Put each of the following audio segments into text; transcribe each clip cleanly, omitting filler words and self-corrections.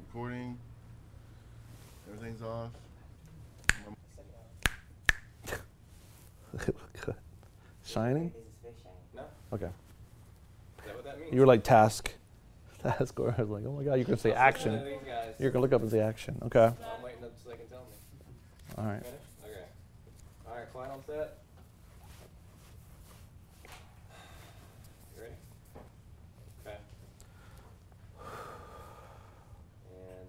Recording. Everything's off. Shining? No. Okay. Is that what that means? You were like task. Or I was like, oh my God, you're going to say action. You're going to look up and say action. Okay. I'm waiting up so they can tell me. All right. Finish? Okay. All right, quiet on set. You ready? Okay. And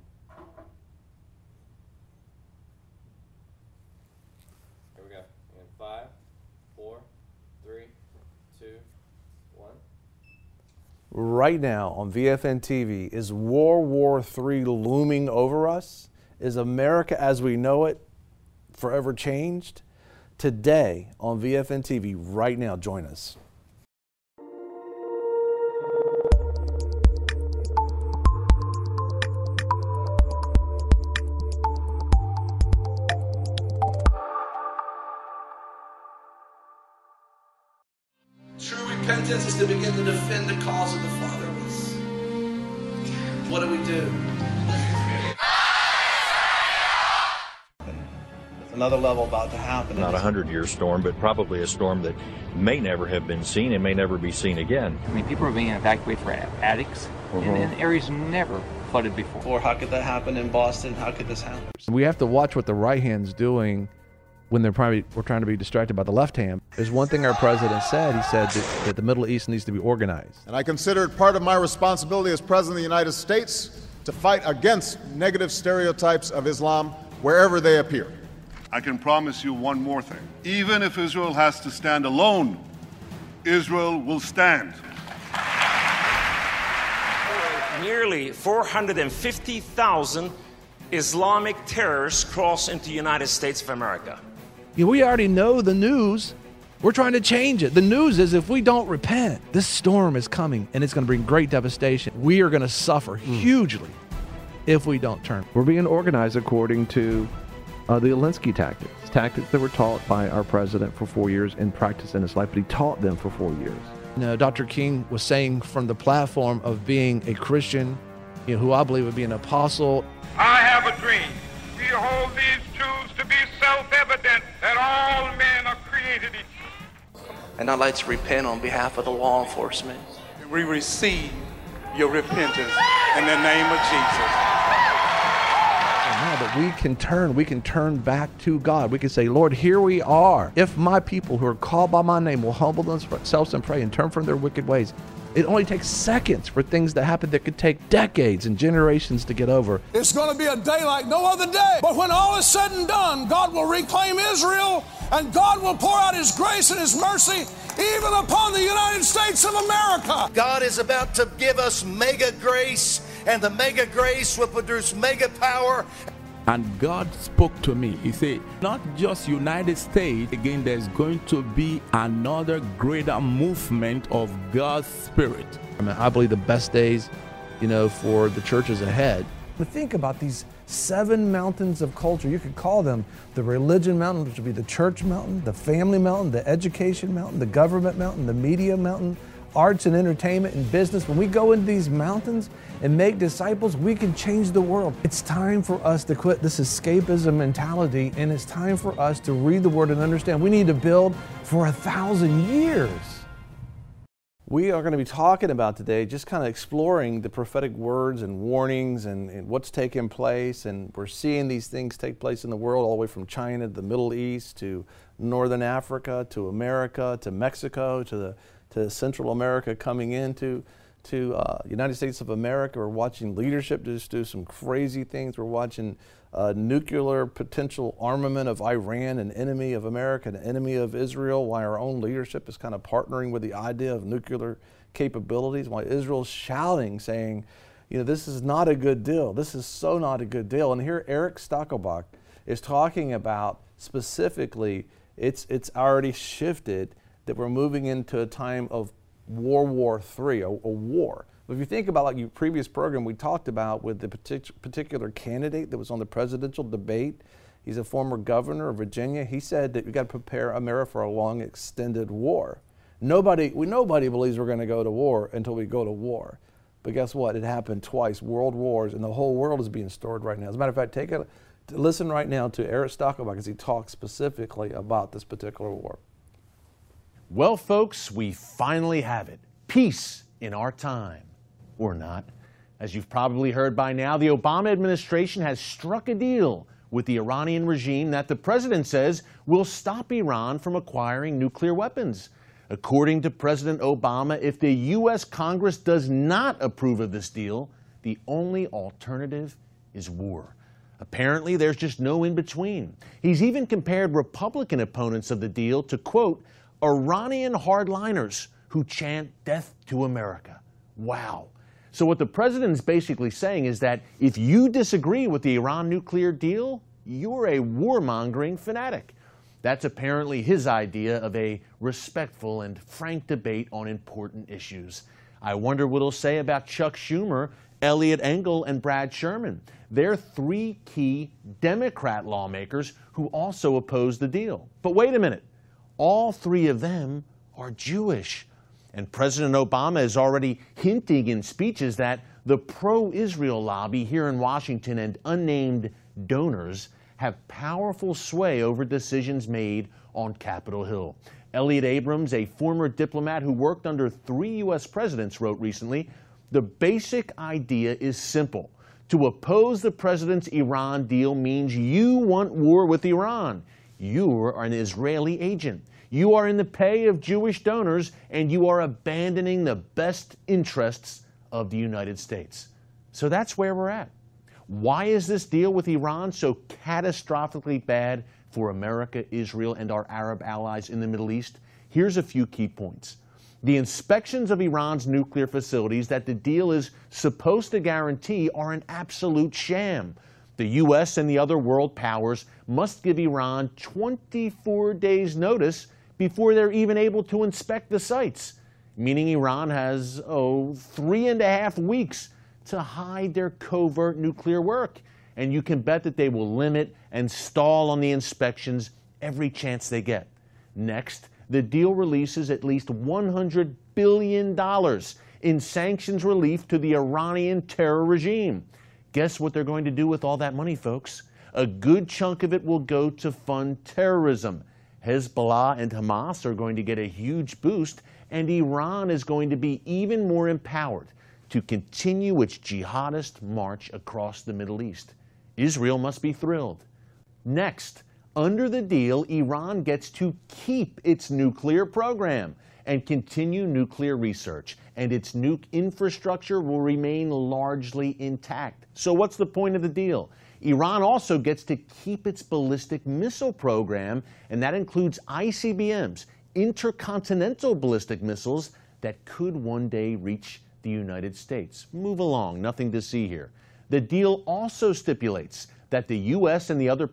here we go. And 5, 4, 3, 2, 1. Right now on VFN TV, is World War III looming over us? Is America as we know it forever changed? Today on VFN TV, right now, join us. True repentance is to begin to defend the cause of the fatherless. What do we do? There's another level about to happen. Not a 100-year storm, but probably a storm that may never have been seen and may never be seen again. I mean, people are being evacuated for attics in areas never flooded before. Or how could that happen in Boston? How could this happen? We have to watch what the right hand's doing when we're trying to be distracted by the left hand. There's one thing our president said. He said that the Middle East needs to be organized. And I consider it part of my responsibility as President of the United States to fight against negative stereotypes of Islam wherever they appear. I can promise you one more thing. Even if Israel has to stand alone, Israel will stand. Nearly 450,000 Islamic terrorists cross into the United States of America. We already know the news. We're trying to change it. The news is if we don't repent, this storm is coming and it's going to bring great devastation. We are going to suffer hugely if we don't turn. We're being organized according to the Alinsky tactics that were taught by our president for 4 years and practiced in his life, but he taught them for 4 years. Dr. King was saying from the platform of being a Christian, who I believe would be an apostle. I have a dream. We hold these truths to be self-evident that all men are created equal. And I'd like to repent on behalf of the law enforcement. We receive your repentance in the name of Jesus. Now that we can turn back to God. We can say, Lord, here we are. If my people who are called by my name will humble themselves and pray and turn from their wicked ways. It only takes seconds for things to happen that could take decades and generations to get over. It's going to be a day like no other day. But when all is said and done, God will reclaim Israel, and God will pour out His grace and His mercy even upon the United States of America. God is about to give us mega grace, and the mega grace will produce mega power. And God spoke to me. He said, not just United States, again, there's going to be another greater movement of God's Spirit. I believe the best days, for the church is ahead. But think about these 7 mountains of culture. You could call them the religion mountain, which would be the church mountain, the family mountain, the education mountain, the government mountain, the media mountain, arts and entertainment and business. When we go into these mountains and make disciples, we can change the world. It's time for us to quit this escapism mentality, and it's time for us to read the Word and understand we need to build for 1,000 years. We are going to be talking about today, just kind of exploring the prophetic words and warnings and what's taking place. And we're seeing these things take place in the world, all the way from China to the Middle East to Northern Africa to America to Mexico to Central America coming into United States of America. We're watching leadership just do some crazy things. We're watching nuclear potential armament of Iran, an enemy of America, an enemy of Israel, while our own leadership is kind of partnering with the idea of nuclear capabilities, while Israel's shouting, saying, this is not a good deal. This is so not a good deal. And here Eric Stakelbach is talking about specifically, it's already shifted, that we're moving into a time of World War III, a war. But if you think about, like your previous program we talked about with the particular candidate that was on the presidential debate, he's a former governor of Virginia. He said that we got to prepare America for a long, extended war. Nobody believes we're going to go to war until we go to war. But guess what? It happened twice, world wars, and the whole world is being stirred right now. As a matter of fact, listen right now to Eric Stakelbeck as he talks specifically about this particular war. Well, folks, we finally have it. Peace in our time. Or not. As you've probably heard by now, the Obama administration has struck a deal with the Iranian regime that the president says will stop Iran from acquiring nuclear weapons. According to President Obama, if the U.S. Congress does not approve of this deal, the only alternative is war. Apparently, there's just no in-between. He's even compared Republican opponents of the deal to, quote, Iranian hardliners who chant death to America. Wow. So what the president is basically saying is that if you disagree with the Iran nuclear deal, you're a warmongering fanatic. That's apparently his idea of a respectful and frank debate on important issues. I wonder what he'll say about Chuck Schumer, Eliot Engel, and Brad Sherman. They're three key Democrat lawmakers who also oppose the deal. But wait a minute. All three of them are Jewish. And President Obama is already hinting in speeches that the pro-Israel lobby here in Washington and unnamed donors have powerful sway over decisions made on Capitol Hill. Elliot Abrams, a former diplomat who worked under 3 U.S. presidents, wrote recently, the basic idea is simple. To oppose the president's Iran deal means you want war with Iran. You are an Israeli agent. You are in the pay of Jewish donors, and you are abandoning the best interests of the United States. So that's where we're at. Why is this deal with Iran so catastrophically bad for America, Israel, and our Arab allies in the Middle East? Here's a few key points. The inspections of Iran's nuclear facilities that the deal is supposed to guarantee are an absolute sham. The U.S. and the other world powers must give Iran 24 days' notice before they're even able to inspect the sites, meaning Iran has, 3.5 weeks to hide their covert nuclear work. And you can bet that they will limit and stall on the inspections every chance they get. Next, the deal releases at least $100 billion in sanctions relief to the Iranian terror regime. Guess what they're going to do with all that money, folks? A good chunk of it will go to fund terrorism. Hezbollah and Hamas are going to get a huge boost, and Iran is going to be even more empowered to continue its jihadist march across the Middle East. Israel must be thrilled. Next, under the deal, Iran gets to keep its nuclear program and continue nuclear research, and its nuke infrastructure will remain largely intact. So what's the point of the deal? Iran also gets to keep its ballistic missile program, and that includes ICBMs, intercontinental ballistic missiles that could one day reach the United States. Move along, nothing to see here. The deal also stipulates that the U.S. and the other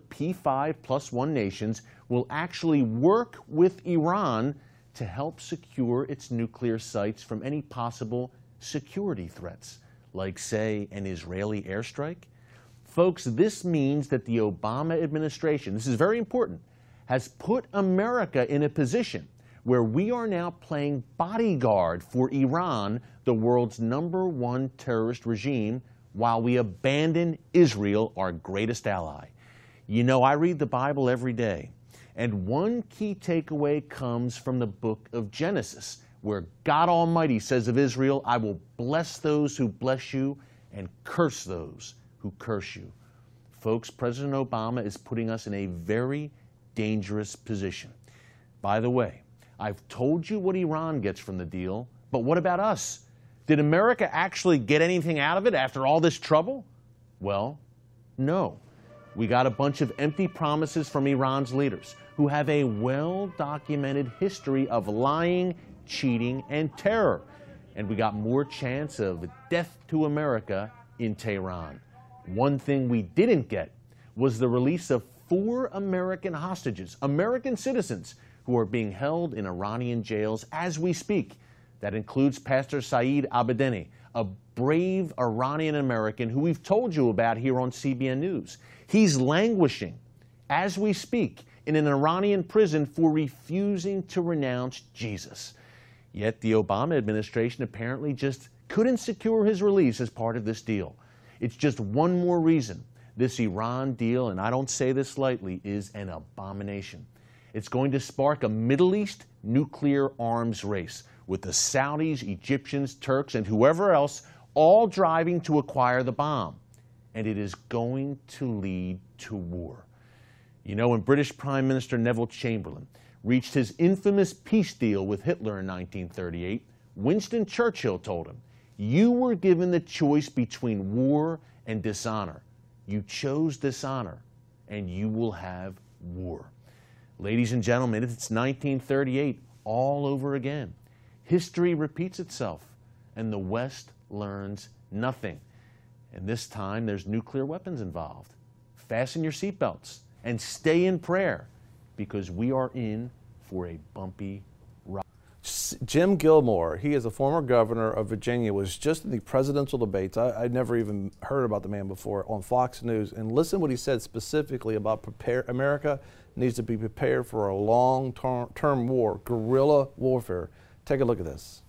P5+1 nations will actually work with Iran to help secure its nuclear sites from any possible security threats, like, say, an Israeli airstrike. Folks, this means that the Obama administration, this is very important, has put America in a position where we are now playing bodyguard for Iran, the world's #1 terrorist regime, while we abandon Israel, our greatest ally. You know, I read the Bible every day, and one key takeaway comes from the book of Genesis, where God Almighty says of Israel, I will bless those who bless you and curse those who curse you. Folks, President Obama is putting us in a very dangerous position. By the way, I've told you what Iran gets from the deal, but what about us? Did America actually get anything out of it after all this trouble? Well, no. We got a bunch of empty promises from Iran's leaders who have a well-documented history of lying, cheating, and terror. And we got more chance of death to America in Tehran. One thing we didn't get was the release of 4 American hostages, American citizens, who are being held in Iranian jails as we speak. That includes Pastor Saeed Abedini, a brave Iranian American who we've told you about here on CBN News. He's languishing, as we speak, in an Iranian prison for refusing to renounce Jesus. Yet the Obama administration apparently just couldn't secure his release as part of this deal. It's just one more reason this Iran deal, and I don't say this lightly, is an abomination. It's going to spark a Middle East nuclear arms race with the Saudis, Egyptians, Turks, and whoever else all driving to acquire the bomb. And it is going to lead to war. You know, when British Prime Minister Neville Chamberlain reached his infamous peace deal with Hitler in 1938, Winston Churchill told him, "You were given the choice between war and dishonor. You chose dishonor, and you will have war." Ladies and gentlemen, it's 1938 all over again. History repeats itself, and the West learns nothing. And this time, there's nuclear weapons involved. Fasten your seatbelts and stay in prayer, because we are in for a bumpy ride. Jim Gilmore, he is a former governor of Virginia, was just in the presidential debates. I'd never even heard about the man before, on Fox News. And listen what he said specifically about America needs to be prepared for a long-term war, guerrilla warfare. Take a look at this.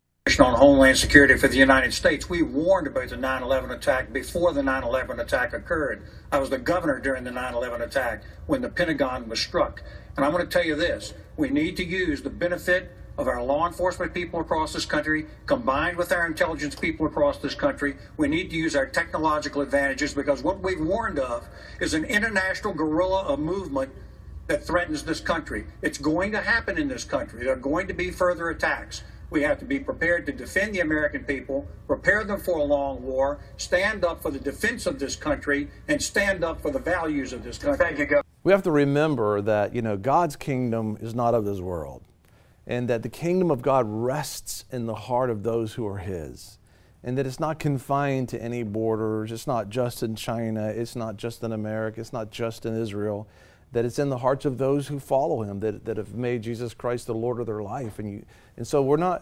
On Homeland Security for the United States, we warned about the 9/11 attack before the 9/11 attack occurred. I was the governor during the 9/11 attack when the Pentagon was struck. And I want to tell you this, we need to use the benefit of our law enforcement people across this country, combined with our intelligence people across this country. We need to use our technological advantages, because what we've warned of is an international guerrilla movement that threatens this country. It's going to happen in this country. There are going to be further attacks. We have to be prepared to defend the American people, prepare them for a long war, stand up for the defense of this country, and stand up for the values of this country. Thank you, Governor. We have to remember that, God's kingdom is not of this world, and that the kingdom of God rests in the heart of those who are His, and that it's not confined to any borders. It's not just in China. It's not just in America. It's not just in Israel. That it's in the hearts of those who follow Him, that have made Jesus Christ the Lord of their life. And so we're not,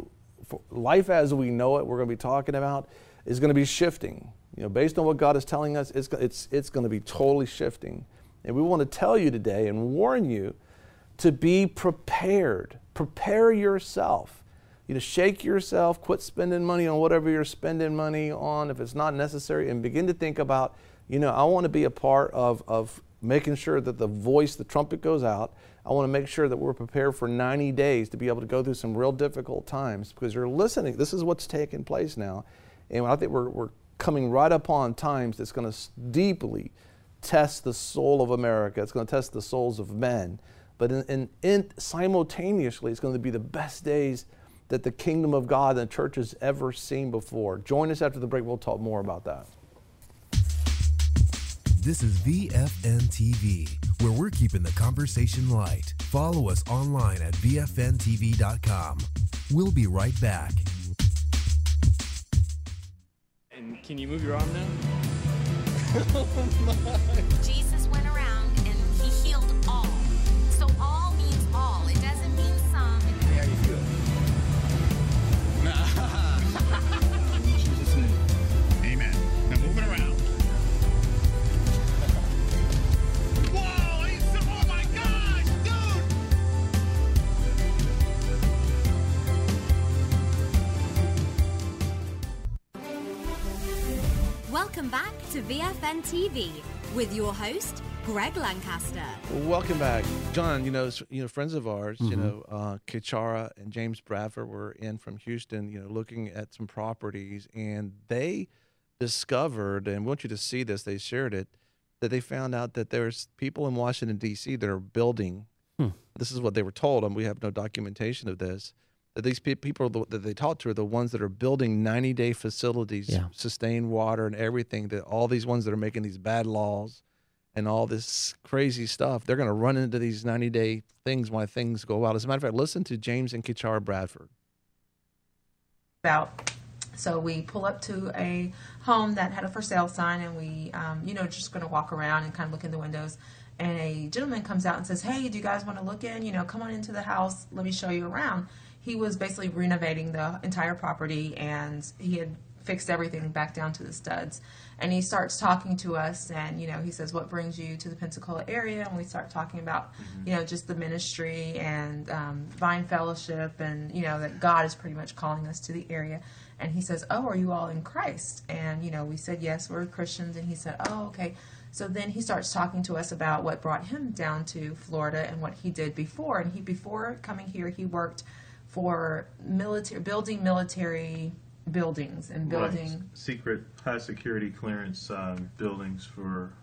life as we know it, we're going to be talking about, is going to be shifting. Based on what God is telling us, it's going to be totally shifting. And we want to tell you today and warn you to be prepared. Prepare yourself. Shake yourself, quit spending money on whatever you're spending money on if it's not necessary, and begin to think about, I want to be a part of making sure that the trumpet goes out. I want to make sure that we're prepared for 90 days to be able to go through some real difficult times, because you're listening. This is what's taking place now. And I think we're coming right upon times that's going to deeply test the soul of America. It's going to test the souls of men. But simultaneously, it's going to be the best days that the kingdom of God and the church has ever seen before. Join us after the break. We'll talk more about that. This is VFN TV, where we're keeping the conversation light. Follow us online at VFNTV.com. We'll be right back. And can you move your arm now? Jesus went around and He healed all. So all means all. It doesn't mean some. How you feel? Jesus' name. Amen. Now move it around. Oh my gosh, dude! Welcome back to VFN TV with your host, Greg Lancaster. Welcome back. John, friends of ours, Kichara and James Bradford were in from Houston, looking at some properties, and they discovered, and I want you to see this, they shared it, that they found out that there's people in Washington, D.C. that are building, this is what they were told, and we have no documentation of this, that these people that they talked to are the ones that are building 90-day facilities, sustained water and everything, that all these ones that are making these bad laws and all this crazy stuff, they're going to run into these 90-day things when things go out. As a matter of fact, listen to James and Kichara Bradford. So we pull up to a home that had a for sale sign, and we, just going to walk around and kind of look in the windows. And a gentleman comes out and says, "Hey, do you guys want to look in? Come on into the house. Let me show you around." He was basically renovating the entire property, and he had fixed everything back down to the studs. And he starts talking to us, and, you know, he says, what brings you to the Pensacola area? And we start talking about, you know, just the ministry and Vine Fellowship, and, you know, that God is pretty much calling us to the area. And he says, oh, are you all in Christ? And, you know, we said, yes, we're Christians. And he said, oh, okay. So then he starts talking to us about what brought him down to Florida and what he did before. And before coming here, he worked for building military buildings and building... Right. Secret, high security clearance buildings for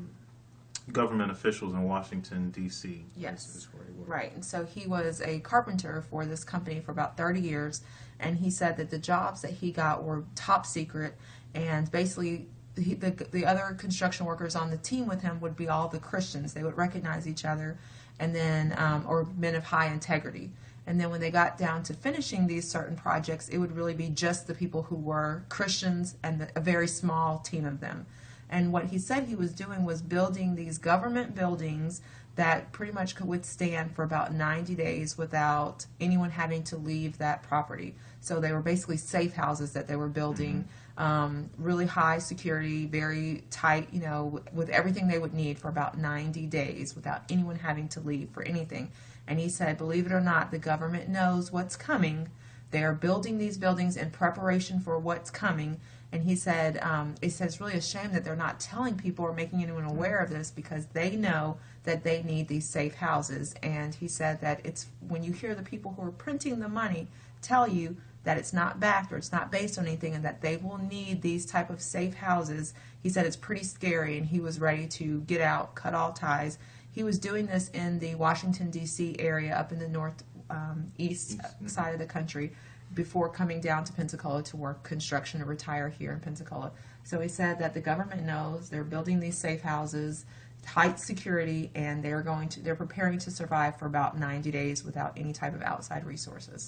government officials in Washington, D.C. Yes, is where he worked. Right. And so he was a carpenter for this company for about 30 years. And he said that the jobs that he got were top secret, and basically... The other construction workers on the team with him would be all the Christians. They would recognize each other, and then or men of high integrity. And then when they got down to finishing these certain projects, it would really be just the people who were Christians and a very small team of them. And what he said he was doing was building these government buildings that pretty much could withstand for about 90 days without anyone having to leave that property. So they were basically safe houses that they were building, really high security, very tight, you know, with everything they would need for about 90 days without anyone having to leave for anything. And he said, believe it or not, the government knows what's coming. They are building these buildings in preparation for what's coming. And he said, it's really a shame that they're not telling people or making anyone aware of this, because they know that they need these safe houses. And he said that it's when you hear the people who are printing the money tell you that it's not backed or it's not based on anything and that they will need these type of safe houses, he said it's pretty scary, and he was ready to get out, cut all ties. He was doing this in the Washington, D.C. area up in the northeast side of the country before coming down to Pensacola to work construction and retire here in Pensacola. So he said that the government knows they're building these safe houses, tight security, and they're preparing to survive for about 90 days without any type of outside resources.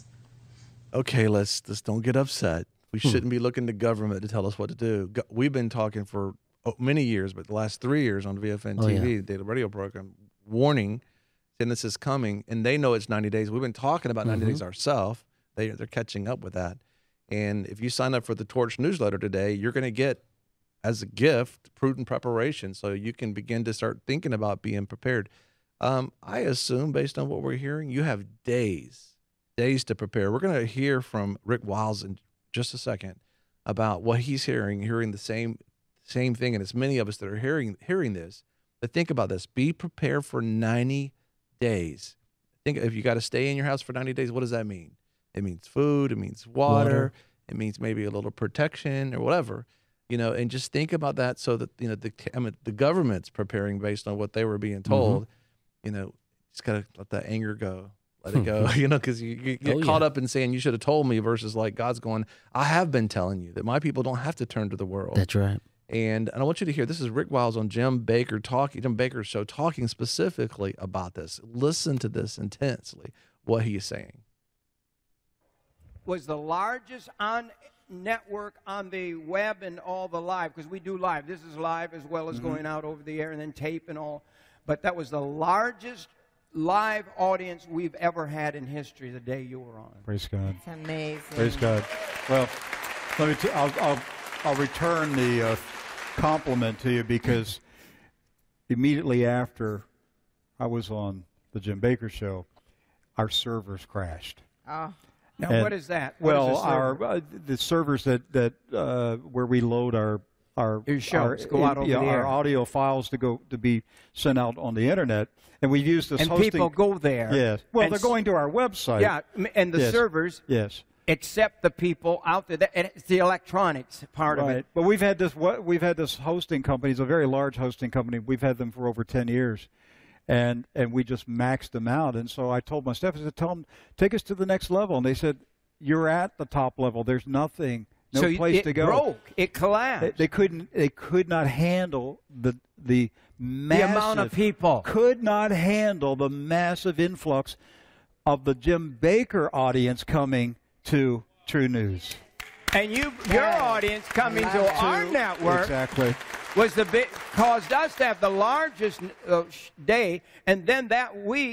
Okay, let's don't get upset. We shouldn't be looking to government to tell us what to do. We've been talking for many years, but the last 3 years on VFN TV, the daily radio program, warning, saying this is coming, and they know it's 90 days. We've been talking about 90 days ourselves. They're catching up with that. And if you sign up for the Torch newsletter today, you're going to get, as a gift, prudent preparation, so you can begin to start thinking about being prepared. I assume, based on what we're hearing, you have days to prepare. We're going to hear from Rick Wiles in just a second about what he's hearing the same thing, and it's many of us that are hearing this. But think about this. Be prepared for 90 days. Think if you got to stay in your house for 90 days, what does that mean? It means food, it means water, it means maybe a little protection or whatever, you know, and just think about that so that, you know, the government's preparing based on what they were being told. You know, just got to let that anger go. Let it go, you know, because you get caught up in saying you should have told me versus like God's going, I have been telling you that my people don't have to turn to the world. That's right. And I want you to hear, this is Rick Wiles on Jim Bakker's show, talking specifically about this. Listen to this intensely, what he is saying. Was the largest on network on the web and all the live, because we do live. This is live as well as going out over the air and then tape and all. But that was the largest live audience we've ever had in history the day you were on. Praise God. It's amazing. Praise God. Well, let me I'll return the compliment to you, because immediately after I was on the Jim Bakker show, our servers crashed. Oh. Now, what is that? The servers that where we load our shows go out over the air. Our audio files to be sent out on the internet, and we've used this and hosting. People go there. Yes. Well, they're going to our website. Yeah, and the servers. Yes. Accept the people out there, and it's the electronics part of it. But we've had this hosting company. It's a very large hosting company. We've had them for over 10 years. And we just maxed them out. And so I told my staff, I said, tell them, take us to the next level. And they said, you're at the top level. There's nothing, place to go. It broke. It collapsed. They could not handle the massive, the amount of people. Could not handle the massive influx of the Jim Bakker audience coming to True News. And your audience coming to our network exactly was caused us to have the largest day, and then that week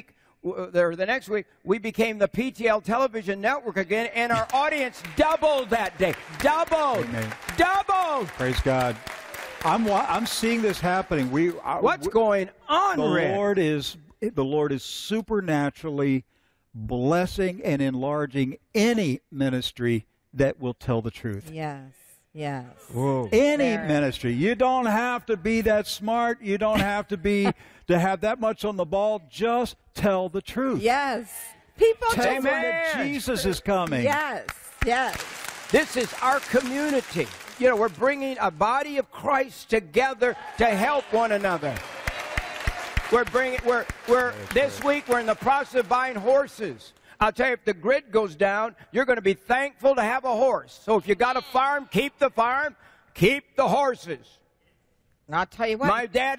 the next week, we became the PTL television network again, and our audience doubled that day. Doubled. Amen. Doubled. Praise God. I'm seeing this happening. What's going on, Rick? The Lord is supernaturally blessing and enlarging any ministry that will tell the truth. Yes. Yes. Whoa. Any ministry. You don't have to be that smart. You don't have to have that much on the ball. Just tell the truth. Yes. People tell them that Jesus is coming. Yes. Yes. This is our community. You know, we're bringing a body of Christ together to help one another. This week we're in the process of buying horses. I'll tell you, if the grid goes down, you're going to be thankful to have a horse. So if you got a farm, keep the farm, keep the horses. And I'll tell you what. My dad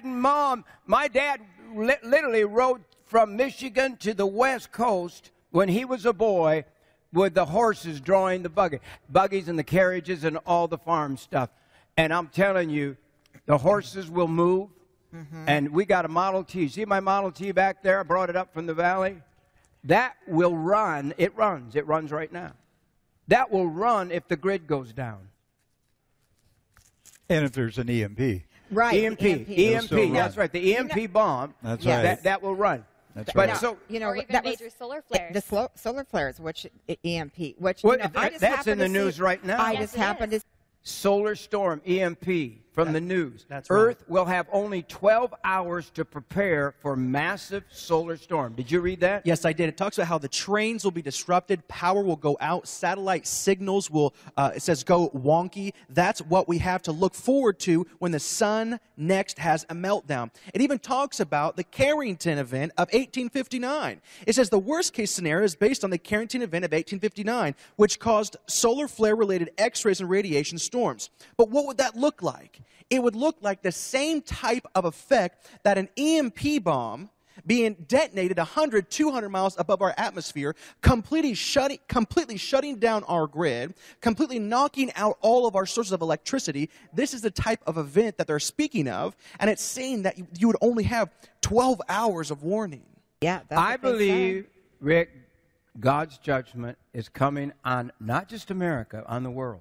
literally rode from Michigan to the West Coast when he was a boy with the horses drawing the buggies and the carriages and all the farm stuff. And I'm telling you, the horses will move. Mm-hmm. And we got a Model T. See my Model T back there? I brought it up from the valley. That will run. It runs. It runs right now. That will run if the grid goes down. And if there's an EMP. Right. EMP. That's right. The EMP bomb. That's right. That will run. That's but right. So, you know, or even that major solar flares. The solar flares, which EMP, which well, you know, I just that's in the news right now. I just happened to. Solar storm, EMP, from the news. That's Earth right. will have only 12 hours to prepare for massive solar storm. Did you read that? Yes, I did. It talks about how the trains will be disrupted, power will go out, satellite signals will, it says, go wonky. That's what we have to look forward to when the sun next has a meltdown. It even talks about the Carrington event of 1859. It says the worst-case scenario is based on the Carrington event of 1859, which caused solar flare-related X-rays and radiation storms. But what would that look like? It would look like the same type of effect that an EMP bomb being detonated 100, 200 miles above our atmosphere, completely shutting down our grid, completely knocking out all of our sources of electricity. This is the type of event that they're speaking of, and it's saying that you would only have 12 hours of warning. Yeah, I believe, Rick, God's judgment is coming on not just America, on the world.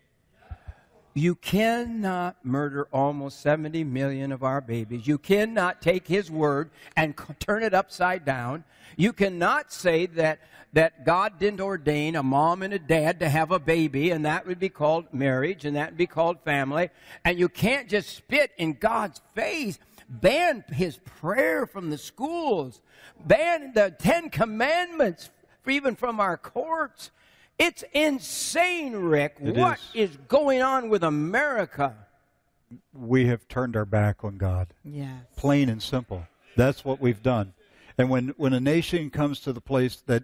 You cannot murder almost 70 million of our babies. You cannot take His word and turn it upside down. You cannot say that God didn't ordain a mom and a dad to have a baby, and that would be called marriage, and that would be called family. And you can't just spit in God's face. Ban His prayer from the schools. Ban the 10 Commandments even from our courts. It's insane, Rick. What is going on with America? We have turned our back on God. Yes. Plain and simple. That's what we've done. And when a nation comes to the place that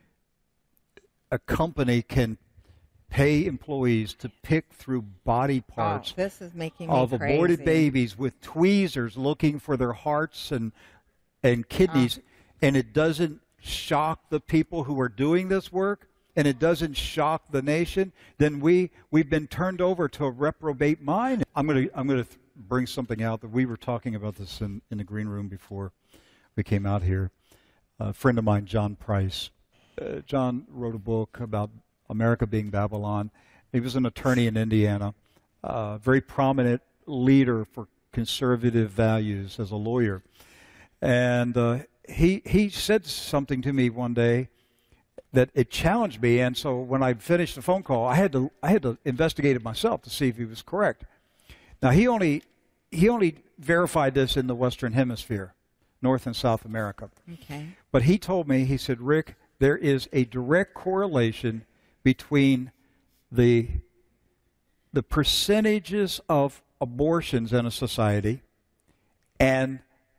a company can pay employees to pick through body parts this is making me of crazy. Aborted babies with tweezers looking for their hearts and kidneys, and it doesn't shock the people who are doing this work, and it doesn't shock the nation, then we've been turned over to a reprobate mind. I'm going to bring something out that we were talking about this in the green room before we came out here. A friend of mine, John Price. John wrote a book about America being Babylon. He was an attorney in Indiana, a very prominent leader for conservative values as a lawyer. And he said something to me one day that it challenged me, and so when I finished the phone call, I had to investigate it myself to see if he was correct. Now he only verified this in the Western Hemisphere, North and South America. Okay. But he told me, he said, Rick, there is a direct correlation between the percentages of abortions in a society and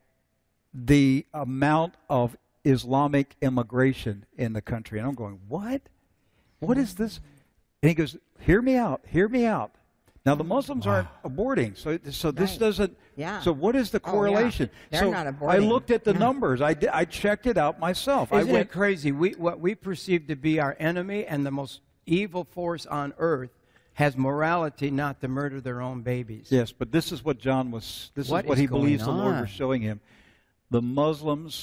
the amount of Islamic immigration in the country. And I'm going, what? What is this? And he goes, hear me out. Now, the Muslims aren't aborting, so this doesn't. Yeah. So what is the correlation? They're so not aborting. I looked at the numbers. I checked it out myself. Isn't it crazy? What we perceive to be our enemy and the most evil force on earth has morality not to murder their own babies. Yes, but this is what John was. This is what he believes the Lord was showing him. The Muslims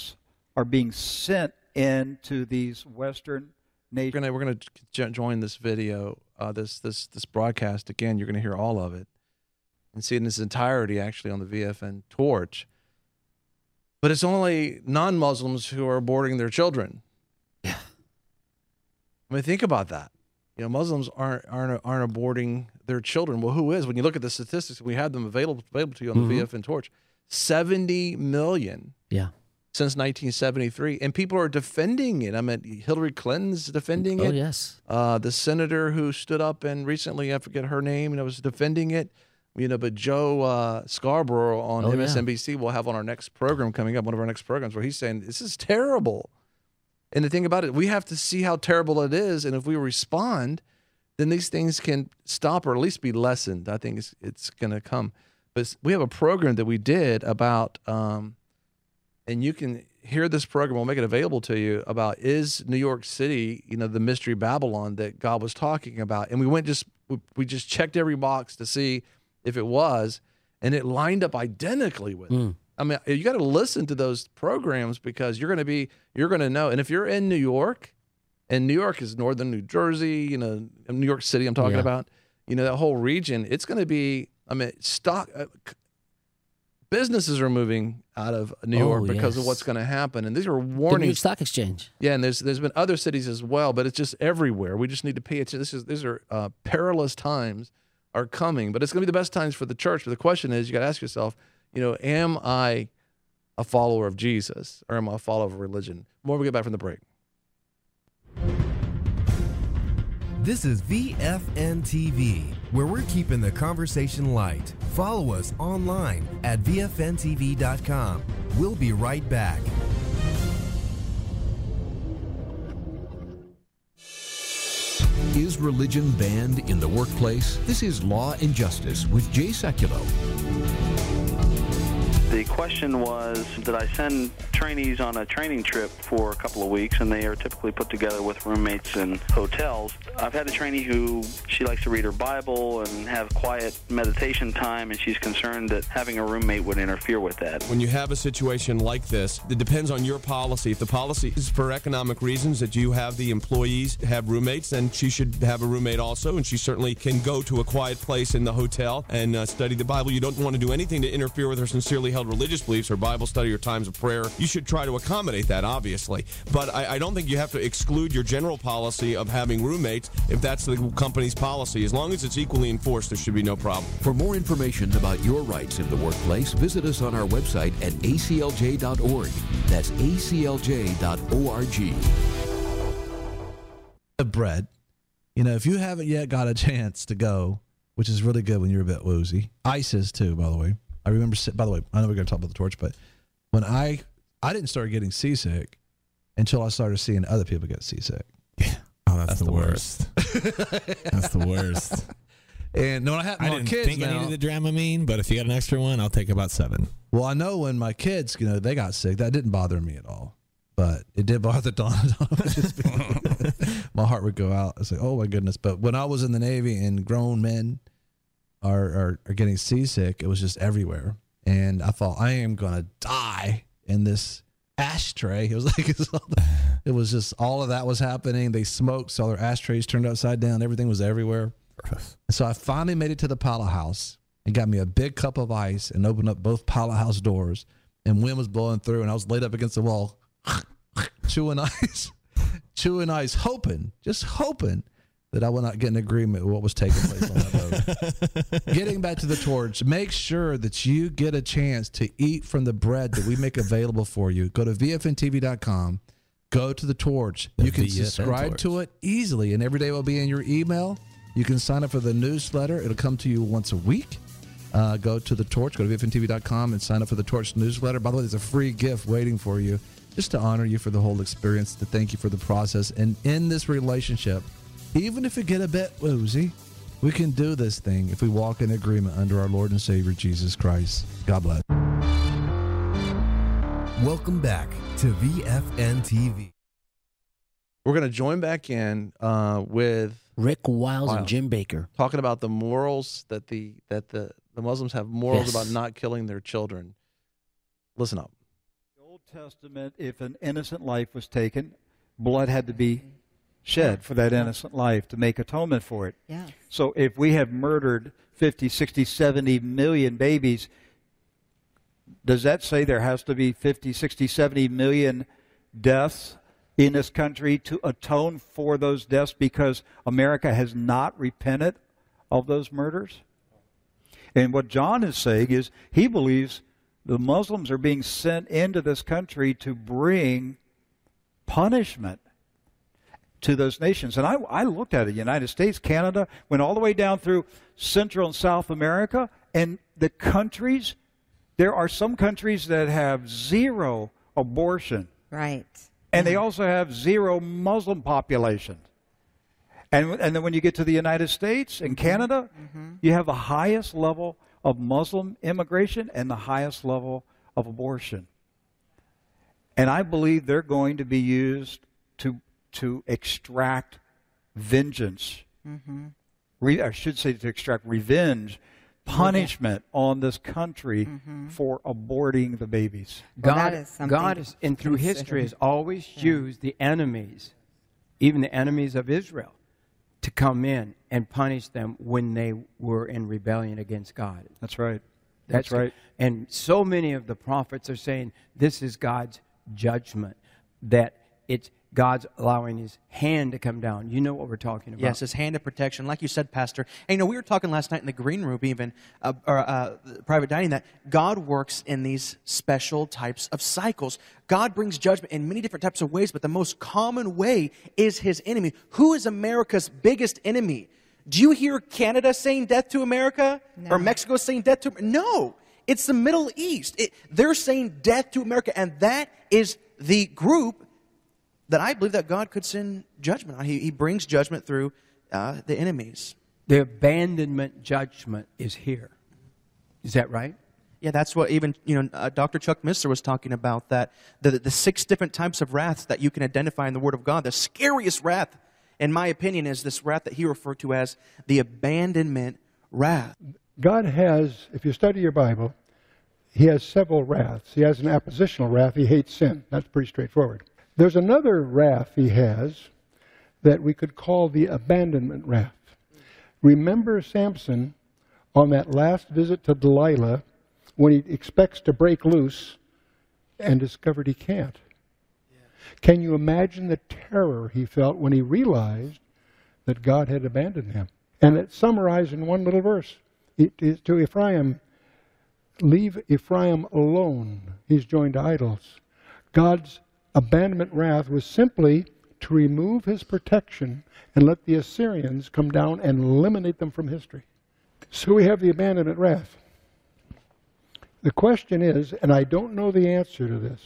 are being sent into these Western nations. We're gonna join this video, this broadcast again. You're gonna hear all of it and see it in its entirety, actually, on the VFN Torch. But it's only non-Muslims who are aborting their children. Yeah. I mean, think about that. You know, Muslims aren't aborting their children. Well, who is? When you look at the statistics, we have them available to you on the VFN Torch. 70 million. Yeah. Since 1973, and people are defending it. I mean, Hillary Clinton's defending it. Oh, yes. The senator who stood up and recently, I forget her name, was defending it. You know, but Joe Scarborough on MSNBC will have on our next program coming up, one of our next programs, where he's saying this is terrible. And the thing about it, we have to see how terrible it is, and if we respond, then these things can stop or at least be lessened. I think it's going to come. But we have a program that we did about. And you can hear this program. We'll make it available to you about, is New York City, you know, the mystery Babylon that God was talking about? And we just checked every box to see if it was, and it lined up identically with it. I mean, you got to listen to those programs because you're going to know. And if you're in New York, and New York is northern New Jersey, you know, New York City, I'm talking about, you know, that whole region, it's going to be, I mean, businesses are moving out of New York because of what's going to happen, and these are warnings. The New York Stock Exchange. Yeah, and there's been other cities as well, but it's just everywhere. We just need to pay attention. These are perilous times are coming, but it's going to be the best times for the church. But the question is, you got to ask yourself, you know, am I a follower of Jesus or am I a follower of religion? More when we get back from the break. This is VFN TV, where we're keeping the conversation light. Follow us online at VFNTV.com. We'll be right back. Is religion banned in the workplace? This is Law and Justice with Jay Sekulow. The question was, did I send trainees on a training trip for a couple of weeks, and they are typically put together with roommates in hotels. I've had a trainee who, she likes to read her Bible and have quiet meditation time, and she's concerned that having a roommate would interfere with that. When you have a situation like this, it depends on your policy. If the policy is for economic reasons that you have the employees have roommates, then she should have a roommate also, and she certainly can go to a quiet place in the hotel and study the Bible. You don't want to do anything to interfere with her sincerely held religious beliefs or Bible study or times of prayer. You should try to accommodate that, obviously. But I don't think you have to exclude your general policy of having roommates if that's the company's policy. As long as it's equally enforced, there should be no problem. For more information about your rights in the workplace, visit us on our website at aclj.org. That's aclj.org. The bread. You know, if you haven't yet got a chance to go, which is really good when you're a bit woozy. Ice is too, by the way. I remember, by the way, I know we're going to talk about the torch, but when I didn't start getting seasick until I started seeing other people get seasick. Yeah. Oh, that's the worst. That's the worst. And when I didn't kids think I now, needed a Dramamine, but if you got an extra one, I'll take about 7. Well, I know when my kids, you know, they got sick, that didn't bother me at all. But it did bother Donna. My heart would go out. I was like, oh my goodness. But when I was in the Navy and grown men are getting seasick, it was just everywhere. And I thought, I am going to die in this ashtray. It was like, it was just all of that was happening. They smoked, so their ashtrays turned upside down. Everything was everywhere. And so I finally made it to the pilot house and got me a big cup of ice and opened up both pilot house doors. And wind was blowing through, and I was laid up against the wall, chewing ice, just hoping that I would not get an agreement with what was taking place on that boat. Getting back to the torch, make sure that you get a chance to eat from the bread that we make available for you. Go to VFNTV.com, go to the torch. You can subscribe to it easily, and every day will be in your email. You can sign up for the newsletter. It'll come to you once a week. Go to the torch, go to VFNTV.com and sign up for the torch newsletter. By the way, there's a free gift waiting for you just to honor you for the whole experience, to thank you for the process. And in this relationship, even if you get a bit woozy, we can do this thing if we walk in agreement under our Lord and Savior, Jesus Christ. God bless. Welcome back to VFN TV. We're going to join back in with Rick Wiles and Jim Baker, talking about the morals that the Muslims have morals about not killing their children. Listen up. Testament, if an innocent life was taken, blood had to be shed for that innocent life to make atonement for it. Yeah. So if we have murdered 50, 60, 70 million babies, does that say there has to be 50, 60, 70 million deaths in this country to atone for those deaths because America has not repented of those murders? And what John is saying is he believes the Muslims are being sent into this country to bring punishment to those nations. And I looked at it, United States, Canada, went all the way down through Central and South America, and the countries, there are some countries that have 0 abortion. Right. And they also have 0 Muslim population. And then when you get to the United States and Canada, you have the highest level of Muslim immigration and the highest level of abortion. And I believe they're going to be used to extract vengeance. I should say to extract revenge, punishment on this country for aborting the babies. God is, and through history, has always used the enemies, even the enemies of Israel, to come in and punish them when they were in rebellion against God. That's right. That's right. And so many of the prophets are saying this is God's judgment, that it's God's allowing his hand to come down. You know what we're talking about. Yes, his hand of protection. Like you said, Pastor. And we were talking last night in the green room, even, private dining, that God works in these special types of cycles. God brings judgment in many different types of ways, but the most common way is his enemy. Who is America's biggest enemy? Do you hear Canada saying death to America? No. Or Mexico saying death to America? No. It's the Middle East. They're saying death to America, and that is the group that I believe that God could send judgment on. He brings judgment through the enemies. The abandonment judgment is here. Is that right? Yeah, that's what even Dr. Chuck Missler was talking about, that the 6 different types of wraths that you can identify in the Word of God. The scariest wrath, in my opinion, is this wrath that he referred to as the abandonment wrath. God has, if you study your Bible, he has several wraths. He has an oppositional wrath. He hates sin. That's pretty straightforward. There's another wrath he has that we could call the abandonment wrath. Remember Samson on that last visit to Delilah when he expects to break loose and discovered he can't. Can you imagine the terror he felt when he realized that God had abandoned him? And it's summarized in one little verse. To Ephraim, leave Ephraim alone. He's joined to idols. God's abandonment wrath was simply to remove his protection and let the Assyrians come down and eliminate them from history. So we have the abandonment wrath. The question is, and I don't know the answer to this,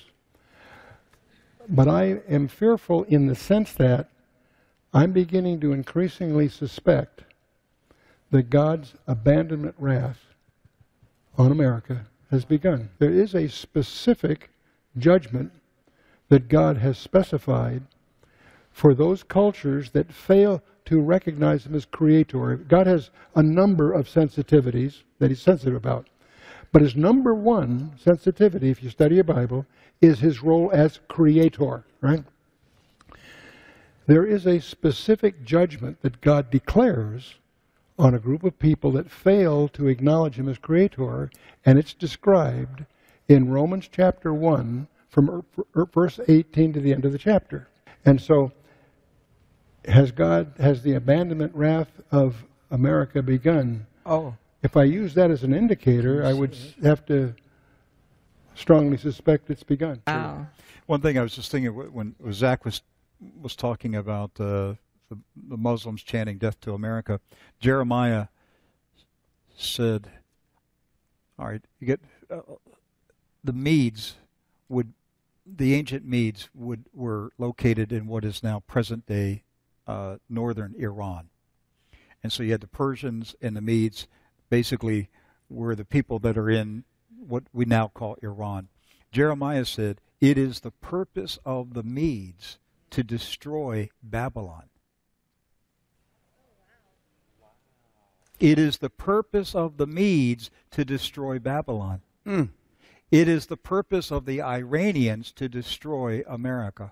but I am fearful in the sense that I'm beginning to increasingly suspect that God's abandonment wrath on America has begun. There is a specific judgment that God has specified for those cultures that fail to recognize him as creator. God has a number of sensitivities that he's sensitive about. But his number one sensitivity, if you study your Bible, is his role as creator, right? There is a specific judgment that God declares on a group of people that fail to acknowledge him as creator, and it's described in Romans chapter 1 from verse 18 to the end of the chapter. And so, has the abandonment wrath of America begun? Oh. If I use that as an indicator, I would have to strongly suspect it's begun. Wow. One thing I was just thinking when Zach was talking about the Muslims chanting death to America, Jeremiah said, all right, you get the Medes the ancient Medes were located in what is now present-day northern Iran. And so you had the Persians and the Medes basically were the people that are in what we now call Iran. Jeremiah said, it is the purpose of the Medes to destroy Babylon. It is the purpose of the Medes to destroy Babylon. It is the purpose of the Iranians to destroy America.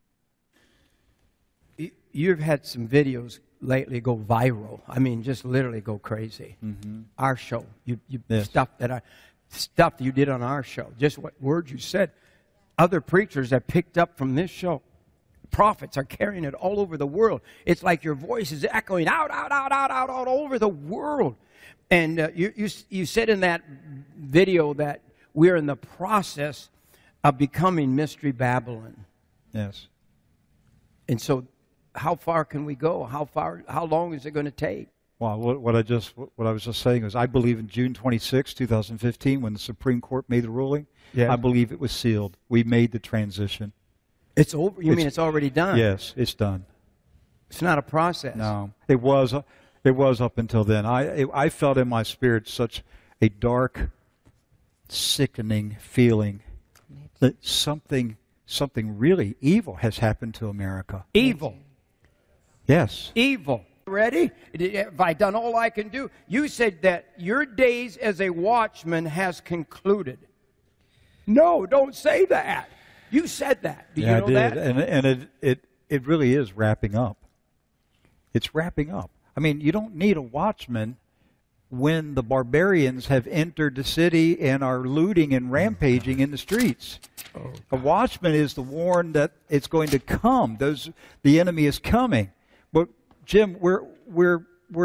You've had some videos lately go viral. I mean, just literally go crazy. Mm-hmm. Our show, Yes. stuff that you did on our show, just what words you said. Other preachers have picked up from this show. Prophets are carrying it all over the world. It's like your voice is echoing out all over the world. And you said in that video that we're in the process of becoming Mystery Babylon. Yes. And so, how far can we go? How long is it going to take? Well, what I was just saying is, I believe in June 26, 2015, when the Supreme Court made the ruling. Yes. I believe it was sealed. We made the transition. It's over. You mean it's already done? Yes, it's done. It's not a process. No, it was up until then. I felt in my spirit such a dark, sickening feeling that something really evil has happened to America. Evil. Yes. Evil. Ready? Have I done all I can do? You said that your days as a watchman has concluded. No, don't say that. You said that. Do you know I did. that? And it really is wrapping up. It's wrapping up. I mean, you don't need a watchman when the barbarians have entered the city and are looting and rampaging in the streets. A watchman is to warn that it's going to come. The enemy is coming. But Jim, we're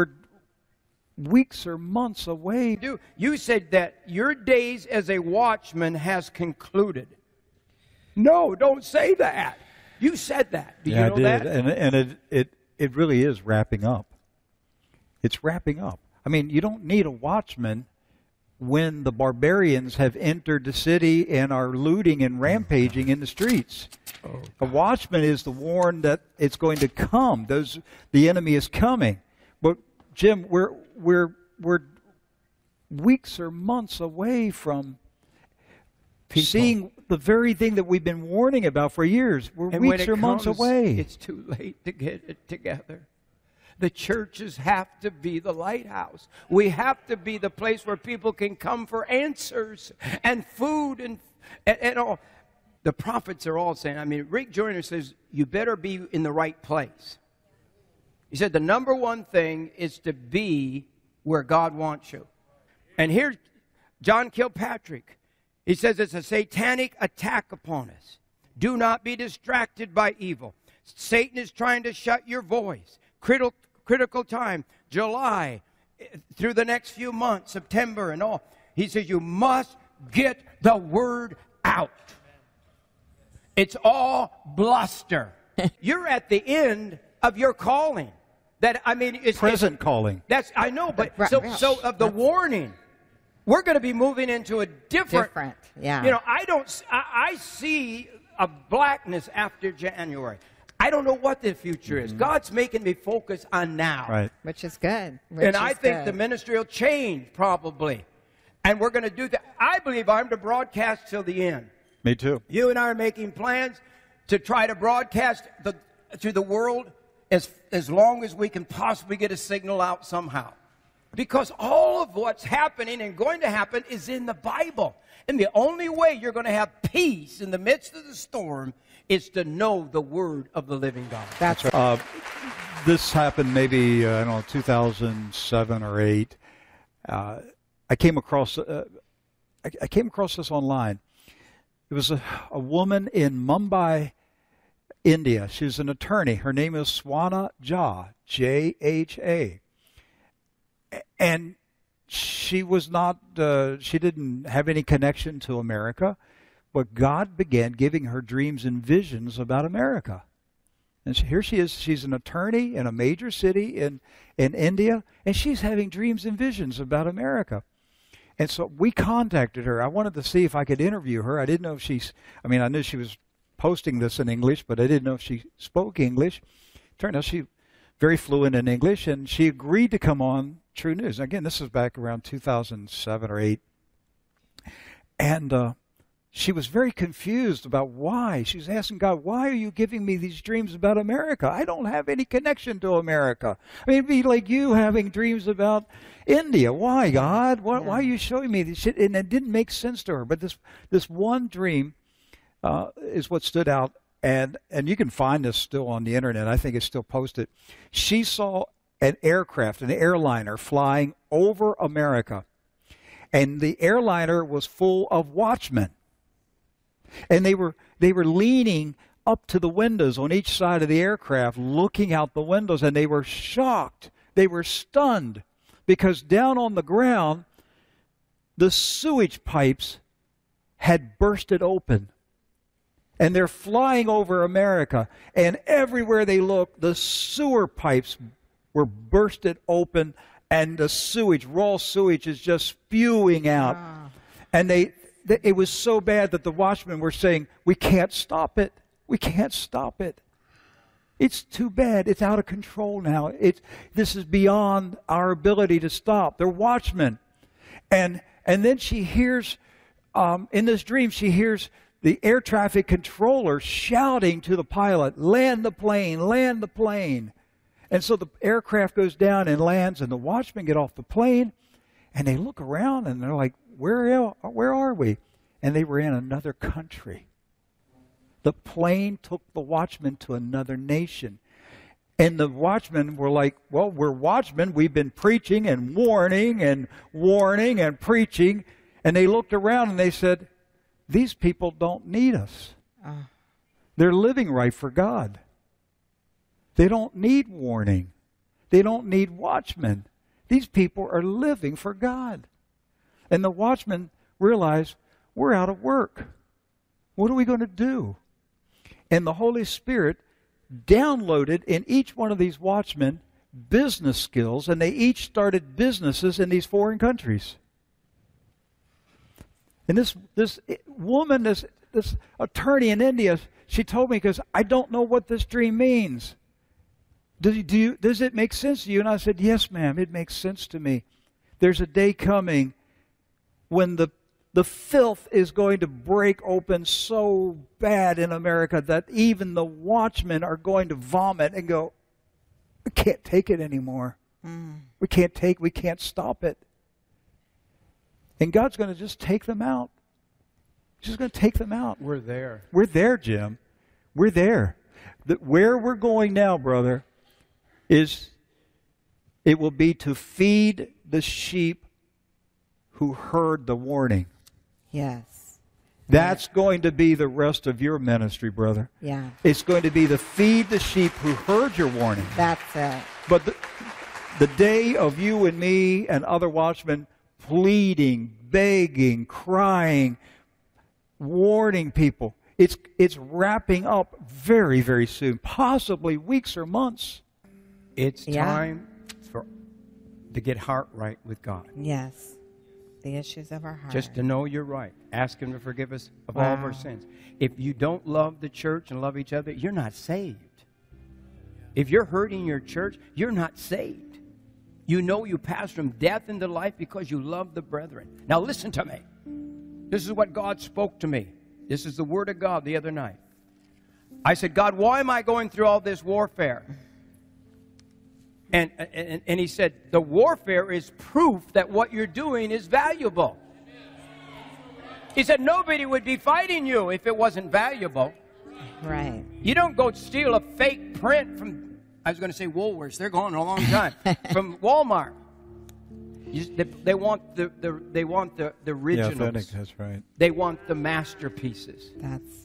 weeks or months away. You said that your days as a watchman has concluded. No, don't say that. You said that. Do you know I did. that? And it really is wrapping up. It's wrapping up. I mean, you don't need a watchman when the barbarians have entered the city and are looting and rampaging in the streets. A watchman is to warn that it's going to come. The enemy is coming. But Jim, we're weeks or months away from seeing the very thing that we've been warning about for years. We're And weeks or months away. It's too late to get it together. The churches have to be the lighthouse. We have to be the place where people can come for answers and food and all. The prophets are all saying, I mean, Rick Joyner says, you better be in the right place. He said the number one thing is to be where God wants you. And here's John Kilpatrick. He says it's a satanic attack upon us. Do not be distracted by evil. Satan is trying to shut your voice. Critical time, July, through the next few months, September and all. He says you must get the word out. It's all bluster. You're at the end of your calling. It's present calling. That's I know, but so of the warning, we're going to be moving into a different. Yeah. You know, I see a blackness after January. I don't know what the future is. God's making me focus on now. Right. Which is good. And I think the ministry will change probably. And we're going to do that. I believe I'm to broadcast till the end. Me too. You and I are making plans to try to broadcast to the world as long as we can possibly get a signal out somehow. Because all of what's happening and going to happen is in the Bible. And the only way you're going to have peace in the midst of the storm is to know the word of the living God. That's right. This happened maybe, 2007 or 8. I came across this online. It was a woman in Mumbai, India. She was an attorney. Her name is Swana Jha, J-H-A. And she didn't have any connection to America, but God began giving her dreams and visions about America. And here she is. She's an attorney in a major city in India, and she's having dreams and visions about America. And so we contacted her. I wanted to see if I could interview her. I didn't know if I knew she was posting this in English, but I didn't know if she spoke English. Turned out she's very fluent in English, and she agreed to come on True News. Again, this is back around 2007 or 8. And she was very confused about why. She was asking God, why are you giving me these dreams about America? I don't have any connection to America. I mean, it'd be like you having dreams about India. Why, God? Why are you showing me this shit? And it didn't make sense to her. But this one dream is what stood out. And you can find this still on the internet. I think it's still posted. She saw an aircraft, an airliner, flying over America. And the airliner was full of watchmen. And they were leaning up to the windows on each side of the aircraft, looking out the windows, and they were shocked. They were stunned because down on the ground, the sewage pipes had bursted open. And they're flying over America, and everywhere they look, the sewer pipes were bursted open, and the sewage, raw sewage, is just spewing out. And it was so bad that the watchmen were saying, we can't stop it. We can't stop it. It's too bad. It's out of control now. This is beyond our ability to stop. They're watchmen. And then she hears, in this dream, she hears the air traffic controller shouting to the pilot, land the plane, land the plane. And so the aircraft goes down and lands, and the watchmen get off the plane, and they look around, and they're like, where are we? And they were in another country. The plane took the watchmen to another nation. And the watchmen were like, well, we're watchmen. We've been preaching and warning and preaching. And they looked around and they said, these people don't need us. They're living right for God. They don't need warning. They don't need watchmen. These people are living for God. And the watchmen realize, we're out of work. What are we going to do? And the Holy Spirit downloaded in each one of these watchmen business skills, and they each started businesses in these foreign countries. And this woman, this attorney in India, she told me, because I don't know what this dream means. Does it make sense to you? And I said, yes, ma'am, it makes sense to me. There's a day coming when the filth is going to break open so bad in America that even the watchmen are going to vomit and go, we can't take it anymore. We can't stop it. And God's going to just take them out. He's just going to take them out. We're there. We're there, Jim. We're there. Where we're going now, brother, is it will be to feed the sheep who heard the warning. Yes. That's going to be the rest of your ministry, brother. Yeah. It's going to be to feed the sheep who heard your warning. That's it. But the day of you and me and other watchmen pleading, begging, crying, warning people, it's wrapping up very, very soon, possibly weeks or months. It's time to get heart right with God. Yes. The issues of our heart. Just to know you're right. Ask Him to forgive us of all of our sins. If you don't love the church and love each other, you're not saved. If you're hurting your church, you're not saved. You know you passed from death into life because you love the brethren. Now listen to me. This is what God spoke to me. This is the Word of God the other night. I said, God, why am I going through all this warfare? And He said, the warfare is proof that what you're doing is valuable. He said, nobody would be fighting you if it wasn't valuable. Right. You don't go steal a fake print from, I was going to say Woolworths. They're gone a long time. From Walmart. They want the originals. Yeah, authentic, that's right. They want the masterpieces. That's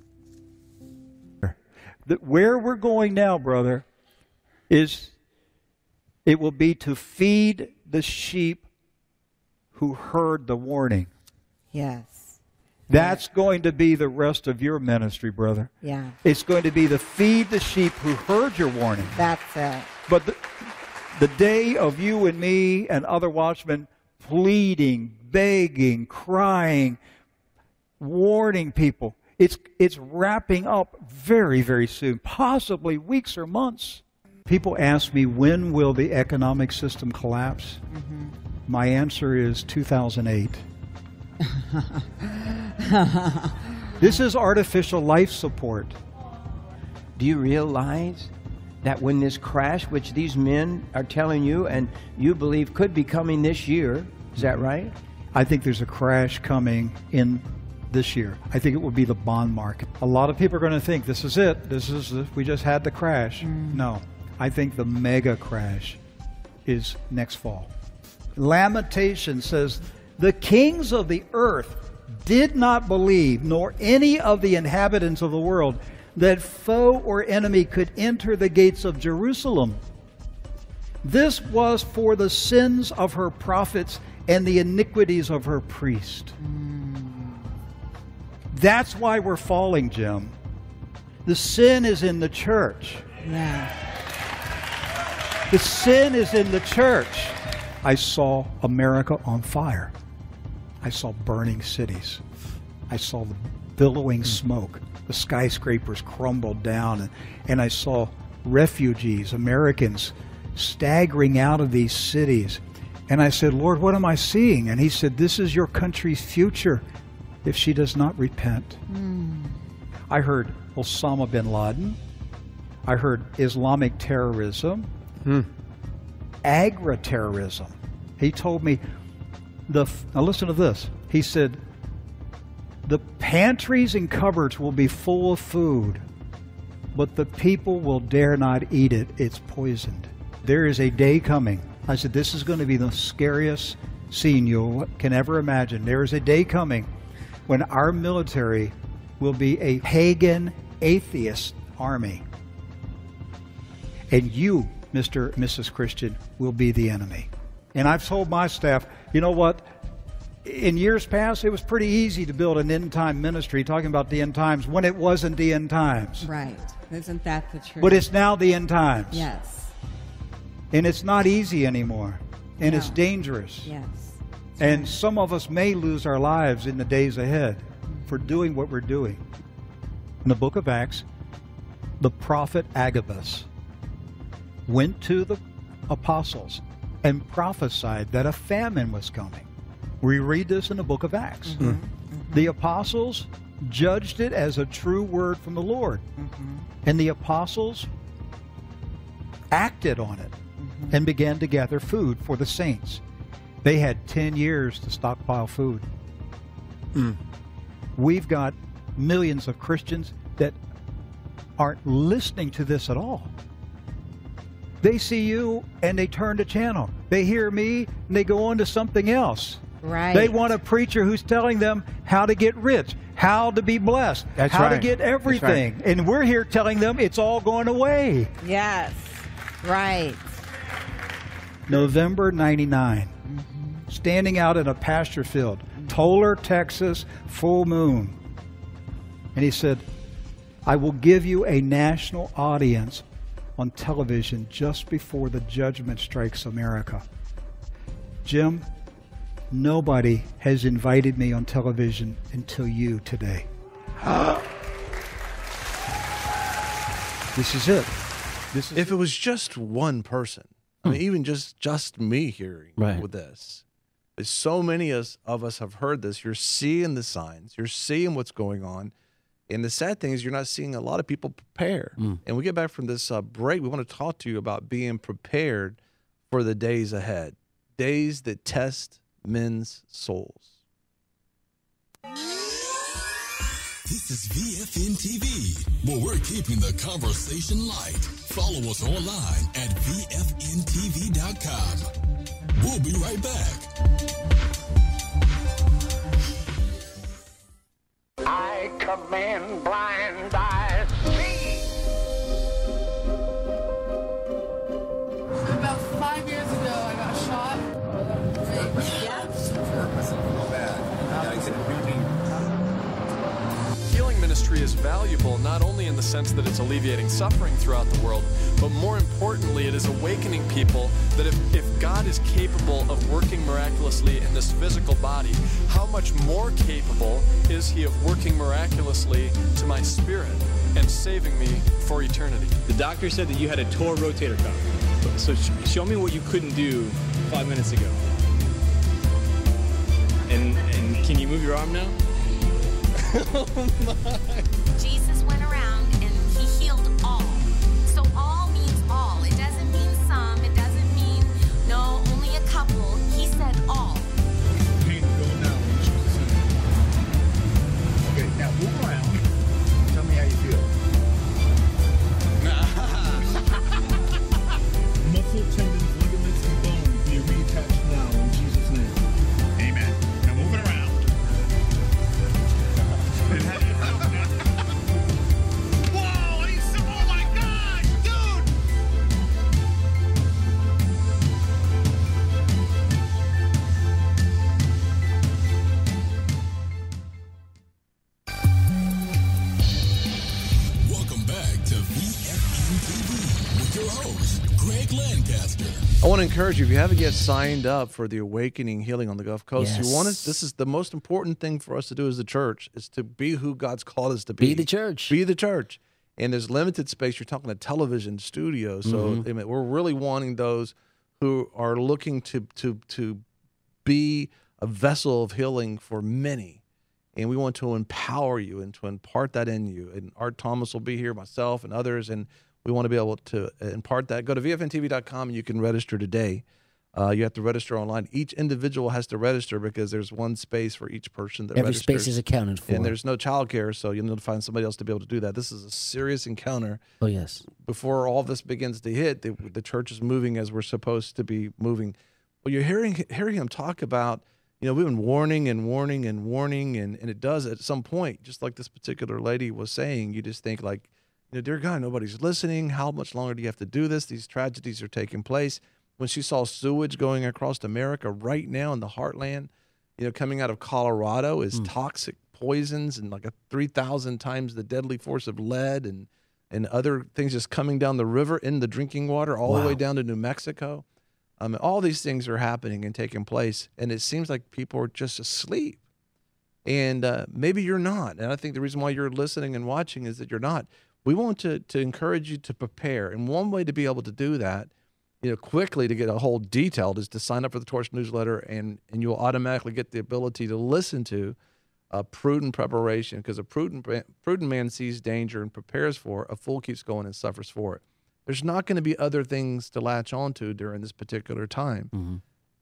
it. Where we're going now, brother, is it will be to feed the sheep who heard the warning. Yes. That's going to be the rest of your ministry, brother. Yeah. It's going to be to feed the sheep who heard your warning. That's it. But the day of you and me and other watchmen pleading, begging, crying, warning people, it's wrapping up very, very soon, possibly weeks or months. People ask me, when will the economic system collapse? My answer is 2008. This is artificial life support. Do you realize that when this crash, which these men are telling you and you believe could be coming this year, is that right? I think there's a crash coming in this year. I think it will be the bond market. A lot of people are going to think this is it. We just had the crash. No, I think the mega crash is next fall. Lamentation says, the kings of the earth did not believe, nor any of the inhabitants of the world, that foe or enemy could enter the gates of Jerusalem. This was for the sins of her prophets and the iniquities of her priests. That's why we're falling, Jim. The sin is in the church. Yeah. The sin is in the church. I saw America on fire. I saw burning cities. I saw the billowing smoke. The skyscrapers crumbled down, and I saw refugees, Americans, staggering out of these cities. And I said, Lord, what am I seeing? And he said, this is your country's future if she does not repent. I heard Osama bin Laden. I heard Islamic terrorism, agri-terrorism. He told me, now listen to this. He said, the pantries and cupboards will be full of food, but the people will dare not eat it. It's poisoned. There is a day coming. I said, this is going to be the scariest scene you can ever imagine. There is a day coming when our military will be a pagan, atheist army. And you, Mr. and Mrs. Christian, will be the enemy. And I've told my staff, you know what? In years past, it was pretty easy to build an end-time ministry talking about the end times when it wasn't the end times. Right. Isn't that the truth? But it's now the end times. Yes. And it's not easy anymore. And it's dangerous. Yes. And some of us may lose our lives in the days ahead for doing what we're doing. In the book of Acts, the prophet Agabus went to the apostles and prophesied that a famine was coming. We read this in the book of Acts. The apostles judged it as a true word from the Lord. And the apostles acted on it and began to gather food for the saints. They had 10 years to stockpile food. We've got millions of Christians that aren't listening to this at all. They see you and they turn the channel. They hear me and they go on to something else. Right. They want a preacher who's telling them how to get rich, how to be blessed, how to get everything. And we're here telling them it's all going away. Yes. Right. November 99. Standing out in a pasture field, Tolar, Texas, full moon. And he said, I will give you a national audience on television just before the judgment strikes America. Jim, nobody has invited me on television until you today. This is it. If it was just one person, I mean, even just me hearing with this, so many of us have heard this. You're seeing the signs. You're seeing what's going on. And the sad thing is you're not seeing a lot of people prepare. And we get back from this break, we want to talk to you about being prepared for the days ahead, days that test men's souls. This is VFN TV, where we're keeping the conversation light. Follow us online at VFNTV.com. We'll be right back. I command blind eyes see. About 5 years ago, I got shot. Healing ministry is valuable not only in the sense that it's alleviating suffering throughout the world, but more importantly, it is awakening people that if God is capable of working miraculously in this physical body, how much more capable is He of working miraculously to my spirit and saving me for eternity? The doctor said that you had a torn rotator cuff. So show me what you couldn't do 5 minutes ago. And can you move your arm now? Jesus went around and he healed all. So all means all. It doesn't mean some. It doesn't mean, no, only a couple. He said all. Pain go down in Jesus' name. Okay, now move around. Tell me how you feel. Muscle, tendons, ligaments, and bones be reattached now in Jesus' name. Amen. Now move it around. And how do you feel now? Whoa! Oh my God, dude! Welcome back to VFN TV with your host, Greg Lancaster. I want to encourage you, if you haven't yet signed up for the Awakening Healing on the Gulf Coast, Yes. you want to, this is the most important thing for us to do as a church, is to be who God's called us to be. Be the church. Be the church. And there's limited space. You're talking a television studio. So I mean, we're really wanting those who are looking to be a vessel of healing for many. And we want to empower you and to impart that in you. And Art Thomas will be here, myself and others, and we want to be able to impart that. Go to VFNTV.com and you can register today. You have to register online. Each individual has to register because there's one space for each person that Every registers. space is accounted for. And there's no childcare, so you'll need to find somebody else to be able to do that. This is a serious encounter. Oh, yes. Before all this begins to hit, the church is moving as we're supposed to be moving. Well, you're hearing him talk about, we've been warning and warning and warning, and it does at some point, just like this particular lady was saying, you just think like, dear God, nobody's listening. How much longer do you have to do this? These tragedies are taking place. When she saw sewage going across America right now in the heartland, coming out of Colorado is toxic poisons and like 3,000 times the deadly force of lead and other things just coming down the river in the drinking water all the way down to New Mexico. All these things are happening and taking place, and it seems like people are just asleep. And maybe you're not. And I think the reason why you're listening and watching is that you're not. We want to encourage you to prepare. And one way to be able to do that, quickly to get a whole detailed is to sign up for the Torch newsletter, and you'll automatically get the ability to listen to prudent preparation, because a prudent man sees danger and prepares for it. A fool keeps going and suffers for it. There's not going to be other things to latch onto during this particular time.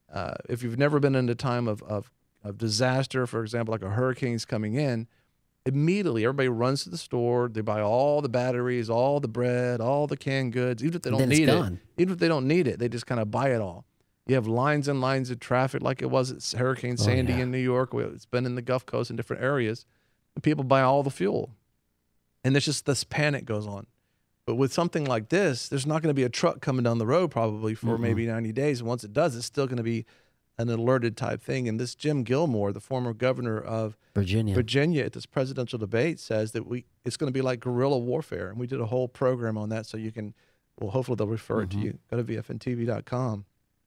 If you've never been in a time of disaster, for example, like a hurricane's coming in, immediately everybody runs to the store. They buy all the batteries, all the bread, all the canned goods, even if they don't need it. Even if they don't need it, they just kind of buy it all. You have lines and lines of traffic like it was at Hurricane Sandy in New York. It's been in the Gulf Coast in different areas. And people buy all the fuel. And there's just this panic goes on. But with something like this, there's not going to be a truck coming down the road probably for maybe 90 days. And once it does, it's still going to be an alerted type thing. And this Jim Gilmore, the former governor of Virginia at this presidential debate, says that it's going to be like guerrilla warfare. And we did a whole program on that, so you can, hopefully they'll refer it to you. Go to VFNTV.com.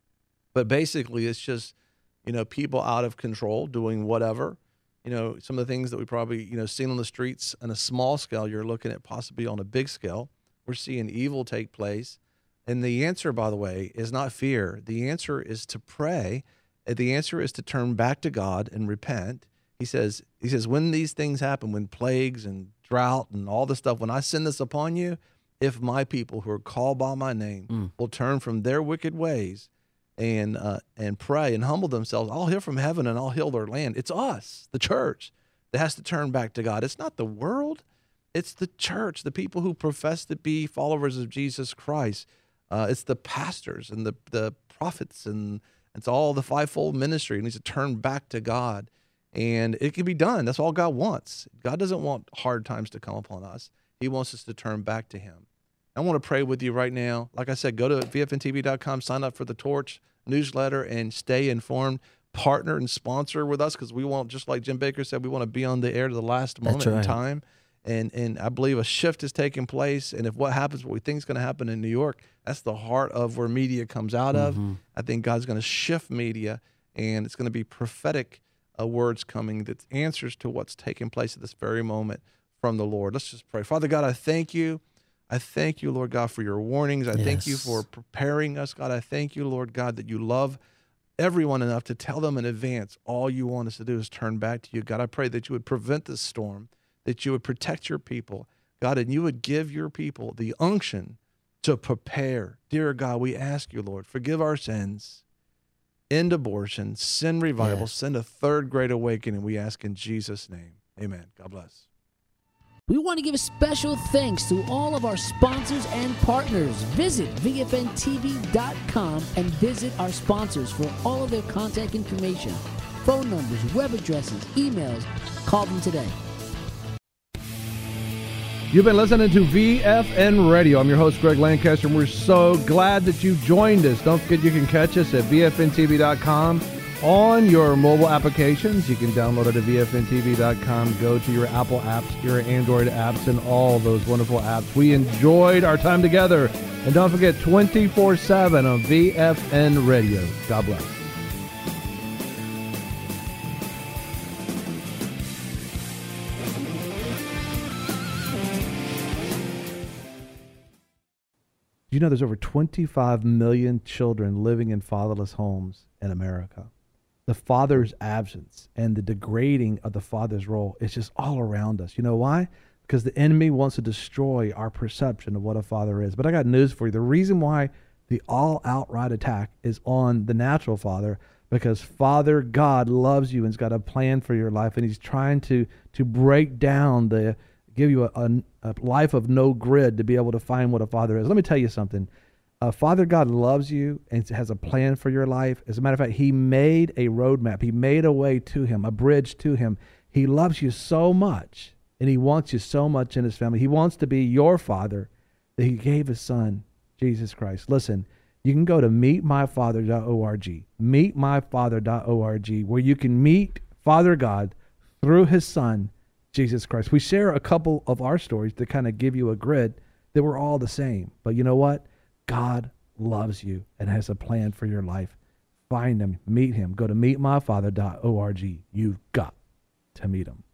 But basically it's just, people out of control doing whatever. Some of the things that we probably, seen on the streets on a small scale, you're looking at possibly on a big scale. We're seeing evil take place. And the answer, by the way, is not fear. The answer is to pray. The answer is to turn back to God and repent. He says, when these things happen, when plagues and drought and all this stuff, when I send this upon you, if my people who are called by my name will turn from their wicked ways and pray and humble themselves, I'll hear from heaven and I'll heal their land. It's us, the church, that has to turn back to God. It's not the world. It's the church, the people who profess to be followers of Jesus Christ. It's the pastors and the prophets, and it's all the fivefold ministry. It needs to turn back to God, and it can be done. That's all God wants. God doesn't want hard times to come upon us. He wants us to turn back to him. I want to pray with you right now. Like I said, go to VFNTV.com, sign up for the Torch newsletter, and stay informed. Partner and sponsor with us, because we want, just like Jim Baker said, we want to be on the air to the last moment in time. And I believe a shift is taking place. And if what happens, what we think is going to happen in New York, that's the heart of where media comes out of. I think God's going to shift media, and it's going to be prophetic words coming, that's answers to what's taking place at this very moment from the Lord. Let's just pray. Father God, I thank you. I thank you, Lord God, for your warnings. I thank you for preparing us, God. I thank you, Lord God, that you love everyone enough to tell them in advance, all you want us to do is turn back to you. God, I pray that you would prevent this storm, that you would protect your people, God, and you would give your people the unction to prepare. Dear God, we ask you, Lord, forgive our sins, end abortion, send revival, send a third great awakening. We ask in Jesus' name. Amen. God bless. We want to give a special thanks to all of our sponsors and partners. Visit VFNTV.com and visit our sponsors for all of their contact information, phone numbers, web addresses, emails. Call them today. You've been listening to VFN Radio. I'm your host, Greg Lancaster, and we're so glad that you joined us. Don't forget you can catch us at VFNTV.com on your mobile applications. You can download it at VFNTV.com. Go to your Apple apps, your Android apps, and all those wonderful apps. We enjoyed our time together. And don't forget, 24/7 on VFN Radio. God bless. You know, there's over 25 million children living in fatherless homes in America. The father's absence and the degrading of the father's role is just all around us. You know why? Because the enemy wants to destroy our perception of what a father is. But I got news for you. The reason why the all-outright attack is on the natural father, because Father God loves you and has got a plan for your life, and he's trying to break down give you a life of no grid to be able to find what a father is. Let me tell you something. Father God loves you and has a plan for your life. As a matter of fact, he made a roadmap. He made a way to him, a bridge to him. He loves you so much, and he wants you so much in his family. He wants to be your father, that he gave his son, Jesus Christ. Listen, you can go to meetmyfather.org, meetmyfather.org, where you can meet Father God through his son, Jesus Christ. We share a couple of our stories to kind of give you a grid that we're all the same. But you know what? God loves you and has a plan for your life. Find him, meet him. Go to meetmyfather.org. You've got to meet him.